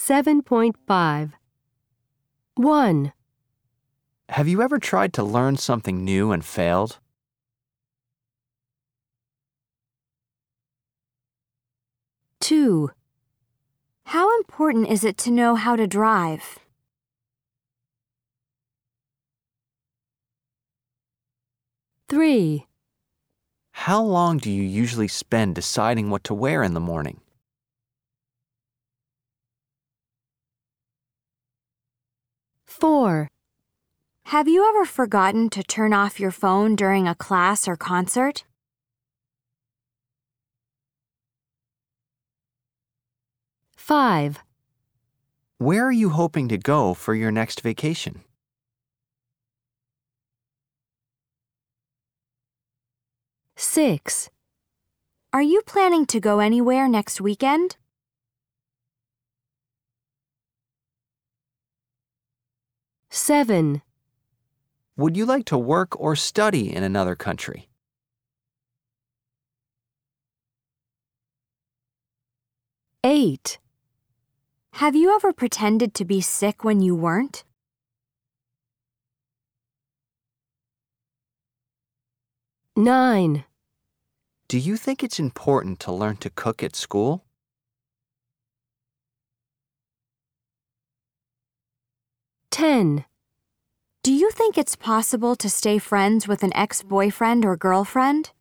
7.5. 1, Have you ever tried to learn something new and failed? 2, How important is it to know how to drive? 3, How long do you usually spend deciding what to wear in the morning? 4, Have you ever forgotten to turn off your phone during a class or concert? 5, Where are you hoping to go for your next vacation? 6, Are you planning to go anywhere next weekend? 7, Would you like to work or study in another country? 8, Have you ever pretended to be sick when you weren't? 9, Do you think it's important to learn to cook at school? 10, Do you think it's possible to stay friends with an ex-boyfriend or girlfriend?